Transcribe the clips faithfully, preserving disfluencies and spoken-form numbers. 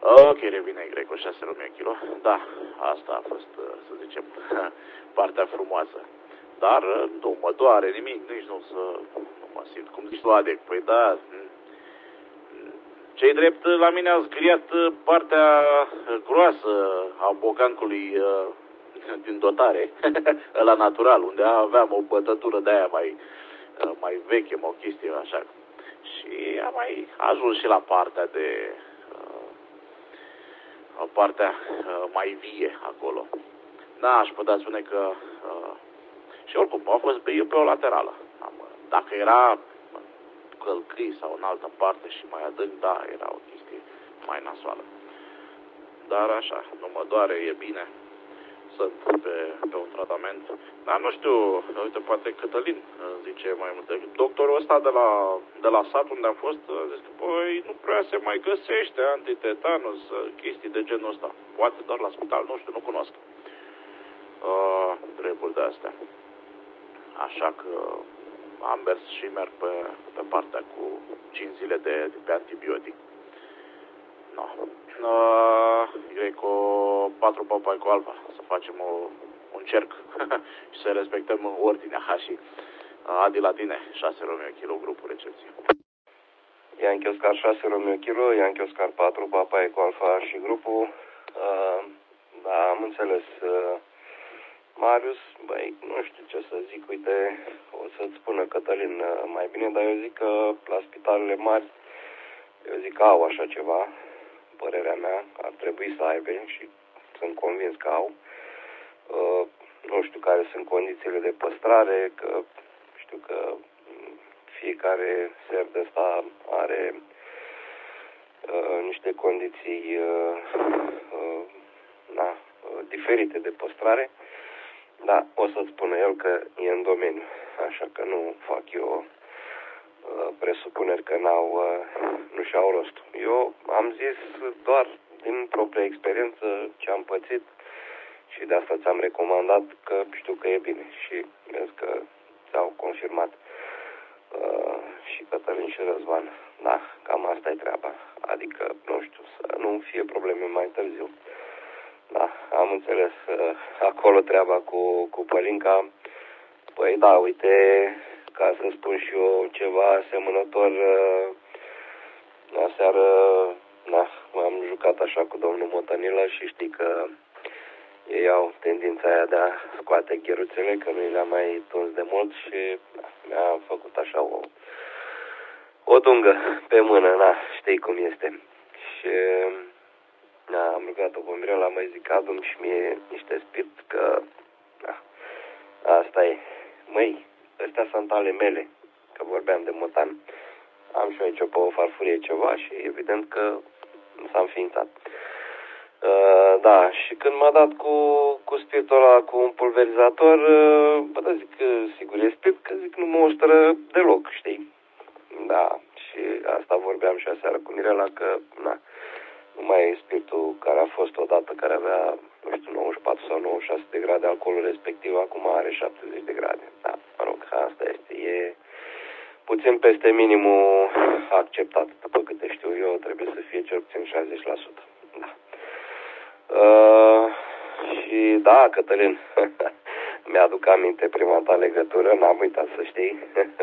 Ok, revine Greco, șase Romeo kilo. Da, asta a fost, să zicem, partea frumoasă. Dar nu mă doare nimic, nici nu să nu mă simt. Cum zici tu, Adec? Păi da, ce-i drept, la mine a zgriat partea groasă a bocancului din dotare, ăla natural, unde aveam o bătătură de aia mai, mai veche, o chestie așa. Și am mai ajuns și la partea de partea mai vie acolo. Da, aș putea spune că și oricum a fost pe, pe o laterală. Am, dacă era călcâi sau în altă parte și mai adânc, da, era o chestie mai nasoală. Dar așa, nu mă doare, e bine. Sunt pe, pe un tratament. Dar nu știu, uite, poate Cătălin zice mai multe. Doctorul ăsta de la, de la sat unde am fost, zice că, băi, nu prea se mai găsește antitetanus, chestii de genul ăsta. Poate doar la spital, nu știu, nu cunosc. Uh, treburi de astea. Așa că am mers și merg pe, pe partea cu cinci zile de, de pe antibiotic. No. Uh, Greco patru papai cu alfa, să facem o, un cerc și să respectăm ordinea Hashi. Uh, Adi la tine, șase Romeo kilo, grupul recepție. Yankee Oscar șase Romeo kilo, Yankee Oscar patru papai cu alfa și grupul. Uh, da, am înțeles. Uh, Marius, băi, nu știu ce să zic, uite, o să-ți spună Cătălin mai bine, dar eu zic că la spitalele mari, eu zic că au așa ceva, părerea mea, ar trebui să aibă și sunt convins că au. Uh, nu știu care sunt condițiile de păstrare, că știu că fiecare ser de ăsta are uh, niște condiții uh, uh, na, uh, diferite de păstrare. Da, o să-ți spună el că e în domeniu, așa că nu fac eu uh, presupuneri că n-au, uh, nu și-au rostul. Eu am zis doar din propria experiență ce am pățit și de asta ți-am recomandat că știu că e bine și vezi că ți-au confirmat uh, și Cătălin și Răzvan. Da, cam asta e treaba, adică, nu știu, să nu fie probleme mai târziu. Da, am înțeles uh, acolo treaba cu, cu Pălinca. Păi da, uite, ca să spun și eu ceva asemănător, uh, aseară, da, m-am jucat așa cu domnul Motănilă și știi că ei au tendința aia de a scoate gheruțele, că nu le-am mai tuns de mult și da, mi-a făcut așa o, o dungă pe mână, da, știi cum este. Și da, am rugat-o pe Mirela, mai zic, adu-mi și mie niște spirit, că da, asta e. Măi, astea sunt ale mele, că vorbeam de motan. Am și aici pe o farfurie ceva și evident că s-a înființat. Uh, da, și când m-a dat cu, cu spiritul ăla, cu un pulverizator, uh, bă, da, zic, sigur e spirit, că zic, nu mă ustră deloc, știi? Da, și asta vorbeam și aseară cu Mirela, că, na, nu mai e spiritul care a fost odată, care avea, nu știu, nouăzeci și patru sau nouăzeci și șase de grade alcoolul respectiv, acum are șaptezeci de grade. Da, mă rog, asta este, e puțin peste minimul acceptat. După câte știu eu, trebuie să fie cel puțin șaizeci la sută. Da. Uh, și da, Cătălin, mi-aduc aminte prima ta legătură, n-am uitat să știi.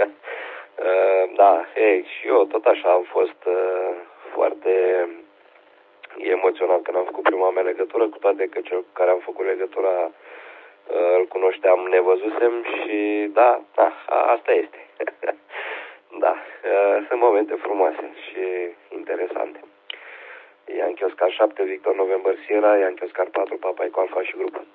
uh, da, ei, și eu tot așa am fost uh, foarte emoționat când am făcut prima mea legătură, cu toate că cel cu care am făcut legătura uh, îl cunoșteam, ne văzusem și da, da, asta este. Da, uh, sunt momente frumoase și interesante. Yankee Oscar șapte, Victor November Sierra, Yankee Oscar patru, Papa cu Alfa și grupul.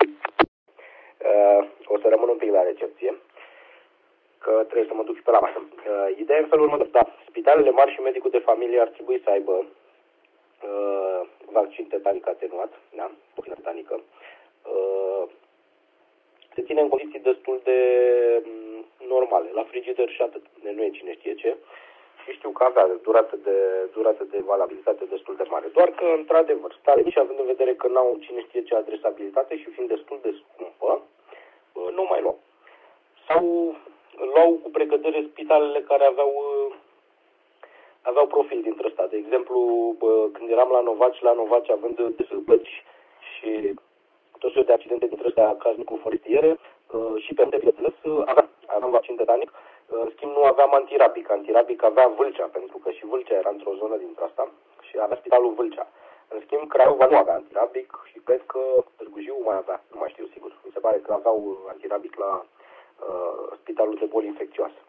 Uh, o să rămân un pic la recepție, că trebuie să mă duc și pe la masă. Uh, ideea e în felul următor. Da, spitalele mari și medicul de familie ar trebui să aibă uh, vaccin tetanic atenuat, da, puțină tetanică. Uh, se ține în condiții destul de um, normale, la frigider și atât, nu e cine știe ce. Și știu că avea durată de, durată de valabilitate destul de mare. Doar că, într-adevăr, stare mici, având în vedere că n-au cine știe ce adresabilitate și fiind destul de scumpă, nu mai luau. Sau luau cu precădere spitalele care aveau aveau profil dintre ăsta. De exemplu, bă, când eram la Novaci, la Novaci având dezălbăci și tot felul de accidente dintre astea casnic forestiere, uh, și pe unde, bineînțeles, aveam, aveam vaccin tetanic. Uh, în schimb, nu aveam antirabic. Antirabic avea Vâlcea, pentru că și Vâlcea era într-o zonă dintre asta și avea spitalul Vâlcea. În schimb, Craiova nu avea antirabic și cred că Târgu Jiu mai avea, nu mai știu sigur. Mi se pare că aveau antirabic la uh, spitalul de boli infecțioase.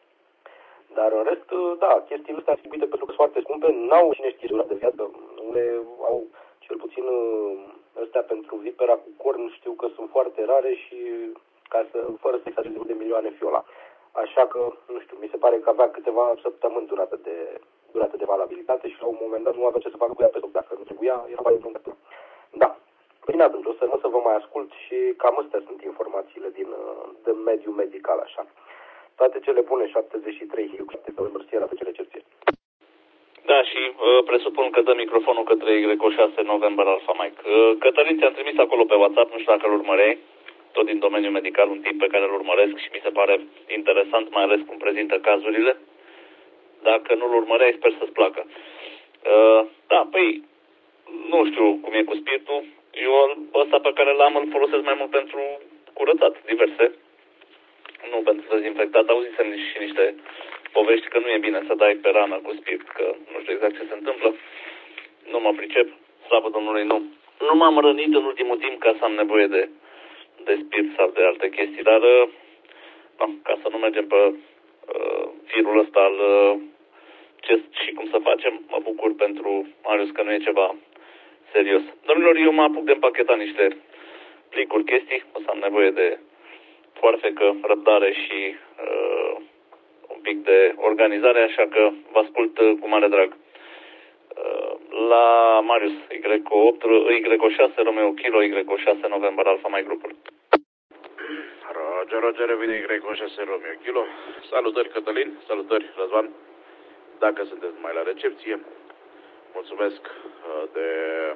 Dar în rest, da, chestiile astea distribuite pentru că sunt foarte scumpe, n-au cine știe durată de viață. Unele au, cel puțin ăstea pentru vipera cu corn, știu că sunt foarte rare și ca să, fără să exagerez de milioane fiola. Așa că, nu știu, mi se pare că avea câteva săptămâni durată de, durată de valabilitate și la un moment dat nu avea ce să facă cu ea pe soc. Dacă nu trebuia, era mai întâmplă. Da. Bine atunci, o să mă să vă mai ascult și cam astea sunt informațiile din, din mediul medical, așa. Toate cele bune, șaptezeci și trei, Sierra pe cele cerție. Da, și uh, presupun că dă microfonul către Y șase November Alpha Mike. Uh, Cătălin, ți-am trimis acolo pe WhatsApp, nu știu dacă îl urmăreai, tot din domeniul medical, un tip pe care îl urmăresc și mi se pare interesant, mai ales cum prezintă cazurile. Dacă nu-l urmăreai, sper să-ți placă. Uh, da, păi, nu știu cum e cu spiritul. Eu ăsta pe care l-am îl folosesc mai mult pentru curățat, diverse. Nu pentru dezinfectat. Auzisem și niște povești că nu e bine să dai pe rană cu spirit, că nu știu exact ce se întâmplă. Nu mă pricep, slavă Domnului, nu. Nu m-am rănit în ultimul timp ca să am nevoie de, de spirit sau de alte chestii, dar no, ca să nu mergem pe uh, firul ăsta al uh, ce și cum să facem, mă bucur pentru Marius că nu e ceva serios. Domnilor, eu mă apuc de împachetat niște plicuri, chestii, o să am nevoie de foarfecă, răbdare și uh, un pic de organizare, așa că vă ascult uh, cu mare drag. Uh, la Marius, Y opt, Y șase, Romeo Kilo, Y șase, November Alpha, mai grupul. Roger, Roger, revine Y șase, Romeo Kilo. Salutări, Cătălin, salutări, Răzvan. Dacă sunteți mai la recepție, mulțumesc uh, de...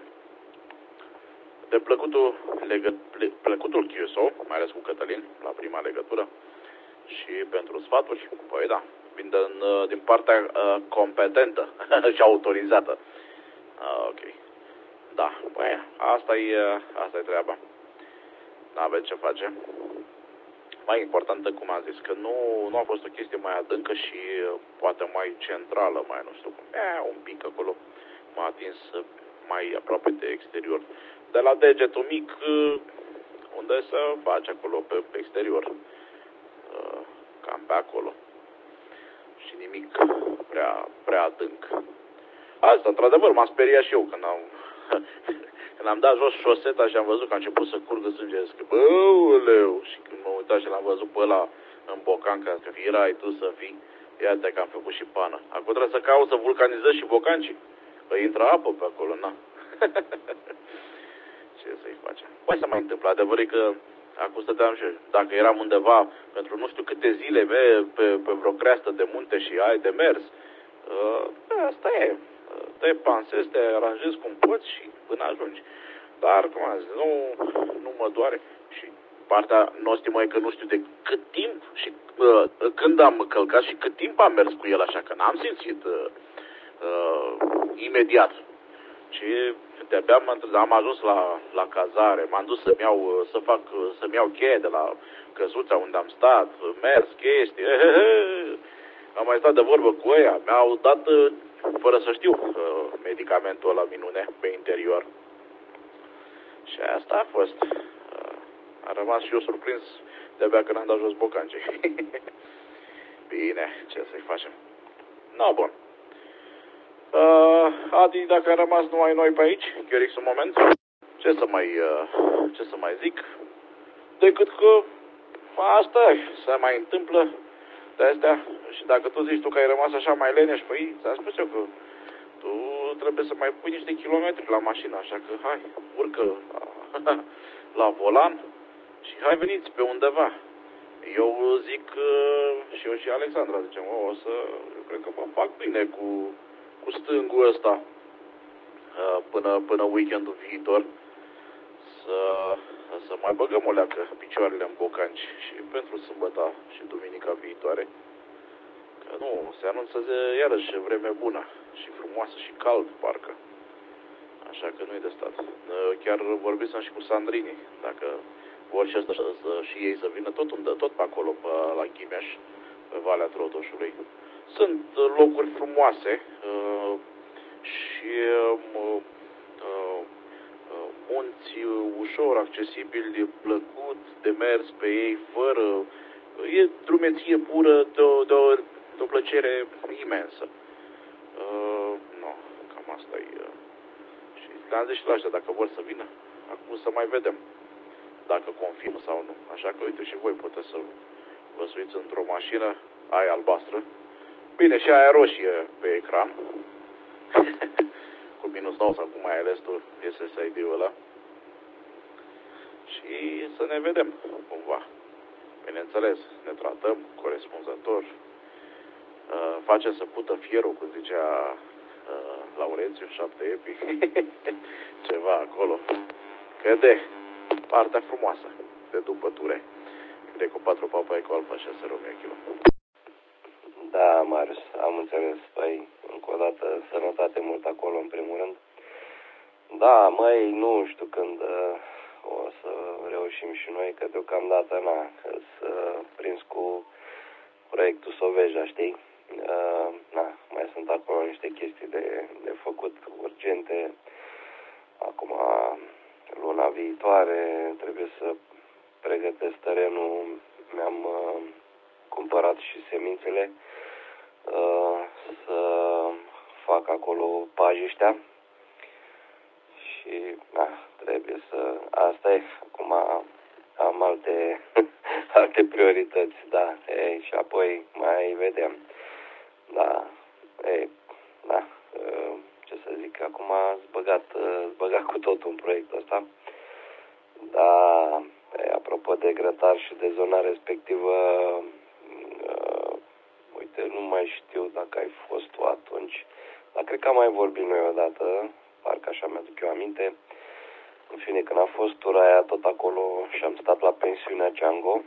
de plăcutul, legă, plăcutul Q S O, mai ales cu Cătălin, la prima legătură, și pentru sfaturi, păi da, vin din, din partea uh, competentă și autorizată. Uh, ok. Da, păi asta e, asta e treaba. N-aveți ce face. Mai importantă, cum am zis, că nu, nu a fost o chestie mai adâncă și poate mai centrală, mai nu știu cum. E, un pic acolo m-a atins mai aproape de exterior. De la degetul mic, unde se face acolo pe, pe exterior. Cam pe acolo. Și nimic prea, prea adânc. Asta, într-adevăr, m-a speriat și eu când am, când am dat jos șoseta și am văzut că a început să curgă sânge. Zic, băuleu! Și când mă uitam și l-am văzut pe ăla în bocan, ca să fii rai tu să fii, iată că am făcut și pană. Acum trebuie să caut să vulcanizez și bocancii. Că intră apă pe acolo, na. Ce să-i facem? Păi să mai întâmplă. Adevărul e că acum stăteam și dacă eram undeva pentru nu știu câte zile pe, pe, pe vreo creastă de munte și ai de mers, uh, asta e. Te pansezi, te aranjezi cum poți și până ajungi. Dar, cum am zis, nu, nu mă doare. Și partea nostimă e că nu știu de cât timp și uh, când am călcat și cât timp am mers cu el, așa că n-am simțit uh, uh, imediat. Și de-abia am, am ajuns la, la cazare, m-am dus să-mi iau, să fac, să-mi iau cheie de la căsuța unde am stat, mers, chestii, he, he, he. Am mai stat de vorbă cu ăia, mi-au dat, fără să știu, medicamentul ăla minune pe interior. Și asta a fost. A rămas și eu surprins de-abia când am dat jos bocancii. Bine, ce să-i facem? No, bun. Uh, Adi, dacă a rămas numai noi pe aici, Chiorix un moment, ce să mai, uh, ce să mai zic, decât că asta se mai întâmplă de astea. Și dacă tu zici tu că ai rămas așa mai leneș, păi ți-am spus eu că tu trebuie să mai pui niște kilometri la mașină, așa că hai, urcă la, la volan și hai veniți pe undeva. Eu zic uh, și eu și Alexandra zicem, o, o să, eu cred că mă fac bine cu cu stângul ăsta până, până weekendul viitor să, să mai băgăm o leacă picioarele în bocanci și pentru sâmbăta și duminica viitoare, Nu, se anunță de, iarăși vreme bună și frumoasă și cald, parcă. Așa că nu-i de stat. Chiar vorbisem și cu Sandrini, dacă vor și, asta, și ei să vină tot, unde, tot pe acolo, pe, la Ghimeș, pe Valea Trotoșului. Sunt locuri frumoase uh, și uh, uh, munți ușor accesibili, plăcut de mers pe ei, fără... E drumeție pură de o, de o, de o plăcere imensă. Uh, no, cam asta e. Uh, și le-am zis și la ăștia, dacă vor să vină, acum să mai vedem dacă confirmă sau nu. Așa că, uite, și voi puteți să vă suiți într-o mașină, aia albastră. Bine, și aia roșie pe ecran. Cu minus nouă sau cum ai ales tu S S I D-ul ăla. Și să ne vedem cumva. Bineînțeles, ne tratăm corespunzător. Uh, facem să pută fierul, cum zicea uh, Laurențiu, șapte epi. Ceva acolo. Că de partea frumoasă de după ture. De cu patru papai cu Alfa șase Romeo kilo. Da, Marius, am înțeles. Păi, încă o dată, sănătate mult acolo, în primul rând. Da, măi, nu știu când uh, o să reușim și noi, că deocamdată, na, să prins cu proiectul Soveja, știi? Uh, na, mai sunt acolo niște chestii de, de făcut urgente. Acum, luna viitoare, trebuie să pregătesc terenul. Mi-am uh, cumpărat și semințele. Uh, să fac acolo pajiștea și na, trebuie să... Asta e, acum am alte, alte priorități, da, e, și apoi mai vedem. Da, e, da, ce să zic, acum ați băgat, ați băgat cu totul în proiectul ăsta. Da, e, apropo de grătar și de zona respectivă, uh, uite, nu mai știu dacă ai fost tu atunci, dar cred că am mai vorbit noi odată, parcă așa mi-aduc eu aminte. În fine, când a fost tura aia tot acolo și am stat la pensiunea Django,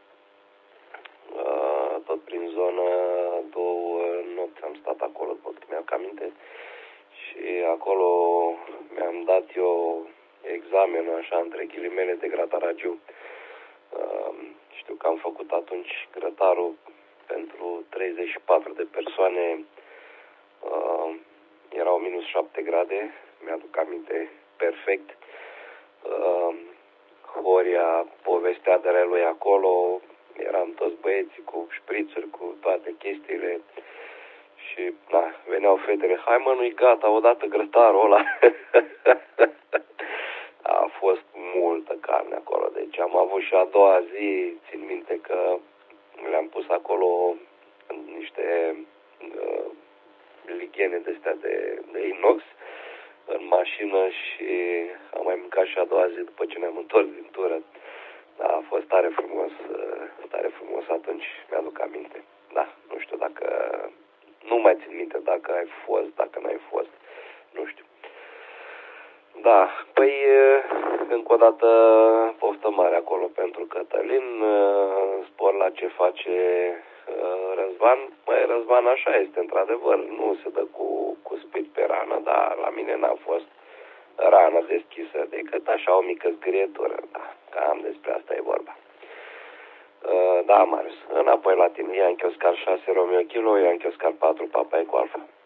uh, tot prin zonă, două nopți am stat acolo, după cât mi-am aminte, și acolo mi-am dat eu examenul, așa, între ghilimele, de grataragiu. Uh, știu că am făcut atunci grătarul pentru treizeci și patru de persoane, uh, erau minus șapte grade, mi-aduc aminte perfect. Uh, Horia povestea de relui acolo, eram toți băieții cu șprițuri, cu toate chestiile și, na, veneau fetele, hai mă, nu-i gata, odată grătarul ăla. A fost multă carne acolo, deci am avut și a doua zi, țin minte că le-am pus acolo niște uh, lighene de-astea de, de inox în mașină și am mai mâncat și a doua zi după ce ne-am întors din tură. Da, a fost tare frumos, tare frumos atunci, mi-aduc aminte. Da, nu știu dacă, nu mai țin minte dacă ai fost, dacă n-ai fost, nu știu. Da, păi încă o dată poftă mare acolo pentru Cătălin, spor la ce face Răzvan. Băi, Răzvan așa este, într-adevăr, nu se dă cu, cu spit pe rană, dar la mine n-a fost rană deschisă, decât așa o mică zgrietură, da, cam despre asta e vorba. Da, Marius, înapoi la tine, Yankee Oscar șase Romeo Kilo, Yankee Oscar patru Papa Eco Alfa.